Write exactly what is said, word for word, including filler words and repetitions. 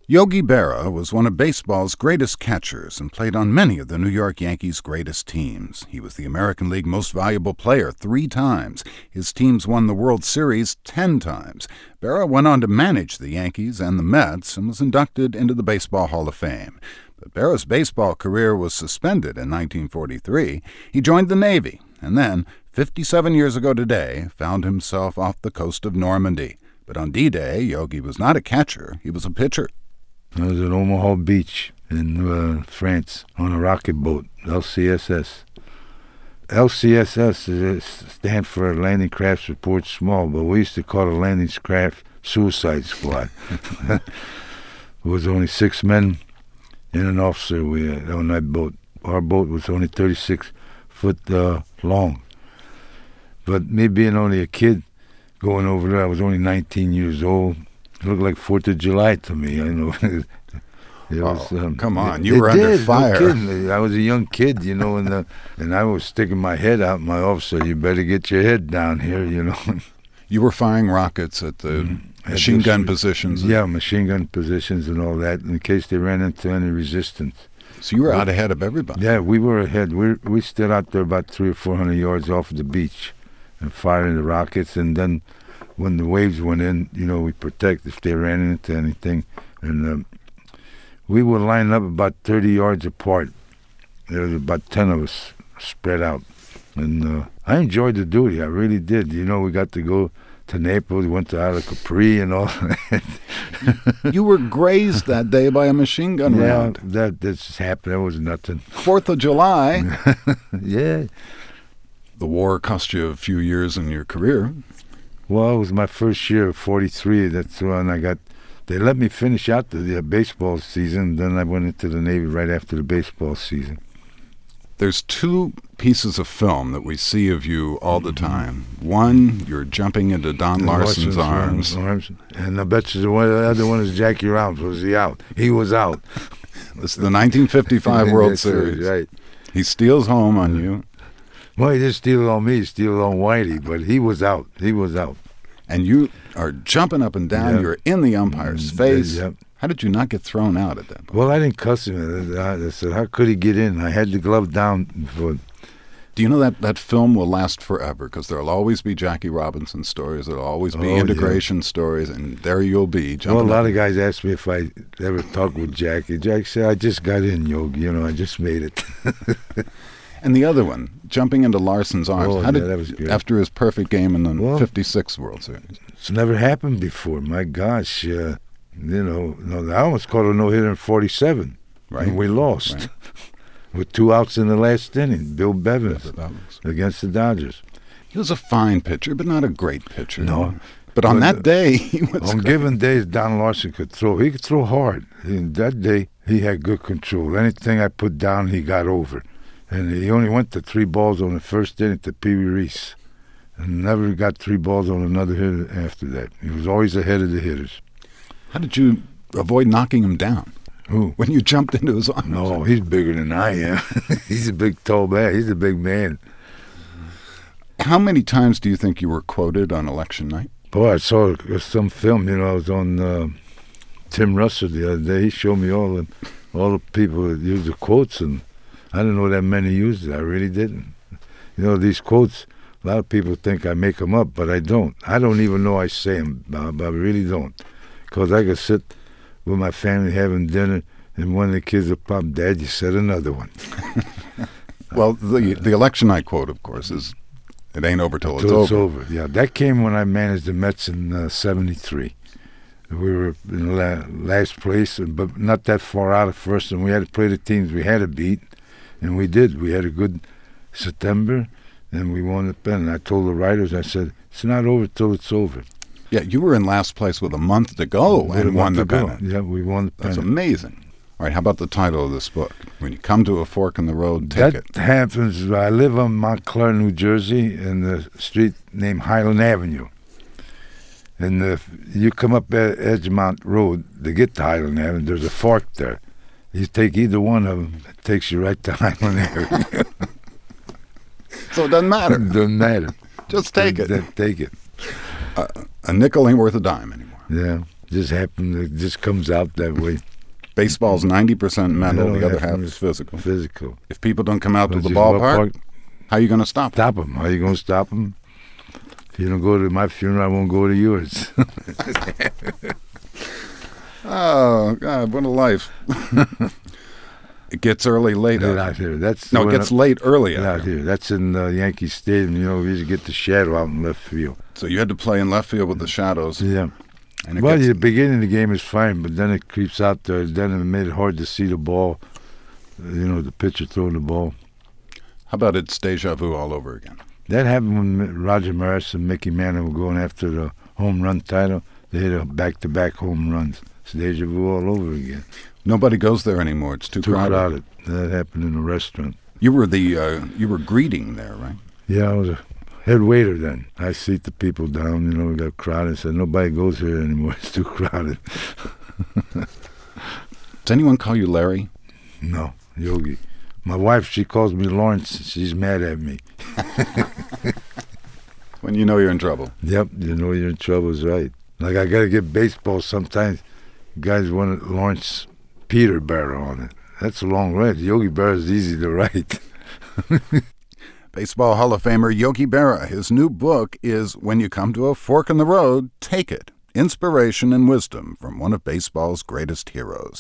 Yogi Berra was one of baseball's greatest catchers and played on many of the New York Yankees' greatest teams. He was the American League Most Valuable Player three times. His teams won the World Series ten times. Berra went on to manage the Yankees and the Mets and was inducted into the Baseball Hall of Fame. But Berra's baseball career was suspended in nineteen forty-three. He joined the Navy and then, fifty-seven years ago today, found himself off the coast of Normandy. But on D-Day, Yogi was not a catcher, he was a pitcher. I was at Omaha Beach in uh, France on a rocket boat, L C S S. L C S S is, stands for Landing Craft Support Small, but we used to call it Landing Craft Suicide Squad. There was only six men and an officer we had on that boat. Our boat was only thirty-six foot uh, long. But me being only a kid going over there, I was only nineteen years old. It looked like Fourth of July to me. I know. It was, oh, um, come on, it, you it were did, under fire. No kidding. I was a young kid, you know, and uh, and I was sticking my head out. My officer, you better get your head down here, you know. You were firing rockets at the mm-hmm. machine gun positions. Yeah, machine gun positions and all that, in case they ran into any resistance. So you were out ahead of everybody. Yeah, we were ahead. We we stood out there about three or four hundred yards off of the beach, and firing the rockets, and then when the waves went in, you know, we protect if they ran into anything. And um, we would line up about thirty yards apart. There was about ten of us spread out. And uh, I enjoyed the duty. I really did. You know, we got to go to Naples. We went to Isle of Capri and all that. You were grazed that day by a machine gun yeah, round. that that just happened. That was nothing. Fourth of July. Yeah. The war cost you a few years in your career. Well, it was my first year, forty-three. That's when I got, they let me finish out the, the baseball season. Then I went into the Navy right after the baseball season. There's two pieces of film that we see of you all the time. One, you're jumping into Don Larson's, Larson's arms. arms. And I bet you the, one, the other one is Jackie Robinson. Was he out? He was out. This is the nineteen fifty-five World Series. Right. He steals home on you. Well, he didn't steal it on me. He steal it on Whitey, but he was out. He was out. And you are jumping up and down. Yep. You're in the umpire's face. Yep. How did you not get thrown out at that point? Well, I didn't cuss him. I said, how could he get in? I had the glove down. For... Do you know that that film will last forever? Because there will always be Jackie Robinson stories. There will always be oh, integration yeah. stories. And there you'll be. Well, a lot up. of guys ask me if I ever talked with Jackie. Jackie said, I just got in, Yogi. You know, I just made it. And the other one, jumping into Larson's arms. Oh, How did, yeah, that was good. After his perfect game in the well, fifty-six World Series. It's never happened before. My gosh. Uh, you know, no, I almost caught a no-hitter in forty-seven. Right. And we lost. Right. With two outs in the last inning. Bill Bevins yeah, against the Dodgers. He was a fine pitcher, but not a great pitcher. No. But on but, that day, he was On great. given days, Don Larson could throw. He could throw hard. And that day, he had good control. Anything I put down, he got over. And he only went to three balls on the first inning to Pee Wee Reese. And never got three balls on another hitter after that. He was always ahead of the hitters. How did you avoid knocking him down? Who? When you jumped into his arms. No, he's bigger than I am. He's a big, tall man. He's a big man. How many times do you think you were quoted on election night? Boy, I saw some film. You know, I was on uh, Tim Russell the other day. He showed me all the all the people that use the quotes, and I didn't know that many used it. I really didn't. You know, these quotes, a lot of people think I make them up, but I don't. I don't even know I say them, Bob. I really don't. Because I could sit with my family having dinner, and one of the kids will pop, Dad, you said another one. Well, the the election night quote, of course, is, it ain't over till, till it's, it's over. over. Yeah, that came when I managed the Mets in uh, seventy-three. We were in la- last place, but not that far out of first, and we had to play the teams we had to beat, and we did. We had a good September, and we won the pen. And I told the writers, I said, it's not over till it's over. Yeah, you were in last place with a month to go with and won the pennant. Yeah, we won the pennant. That's amazing. All right, how about the title of this book? When you come to a fork in the road, take that it. That happens, I live on Montclair, New Jersey, in the street named Highland Avenue. And if you come up at Edgemont Road to get to Highland Avenue, there's a fork there. You take either one of them, it takes you right to Highland Avenue. So it doesn't matter. It doesn't matter. Just take Just, it. Take it. Uh, a nickel ain't worth a dime anymore. Yeah. Just happens. It just comes out that way. Baseball's ninety percent mental, Yeah, the other half half is is physical. Physical. If people don't come out to But the you ballpark, ballpark, how are you going to stop them? Stop them. How you gonna stop them? If you don't go to my funeral, I won't go to yours. Oh, God, what a life. It gets early, late out, out here. That's No, it when gets I- late early out, out here. here. That's in uh, Yankee Stadium. You know, we used to get the shadow out in left field. So you had to play in left field with the shadows. Yeah. And it Well, gets, the beginning of the game is fine, but then it creeps out there. Then it made it hard to see the ball. Uh, You know, the pitcher throwing the ball. how about it's deja vu all over again? That happened when Roger Maris and Mickey Mantle were going after the home run title. They hit a back-to-back home runs. It's deja vu all over again. Nobody goes there anymore. It's too, Too crowded. crowded. That happened in a restaurant. You were the uh, you were greeting there, right? Yeah, I was a head waiter then. I seat the people down. You know, we got crowded. I said, nobody goes here anymore. It's too crowded. Does anyone call you Larry? No, Yogi. My wife, she calls me Lawrence. She's mad at me. When you know you're in trouble. Yep, you know you're in trouble is right. Like, I got to get baseball sometimes. Guys want Lawrence Peterborough on it. That's a long write. Yogi Berra is easy to write. Baseball Hall of Famer Yogi Berra. His new book is When You Come to a Fork in the Road, Take It. Inspiration and wisdom from one of baseball's greatest heroes.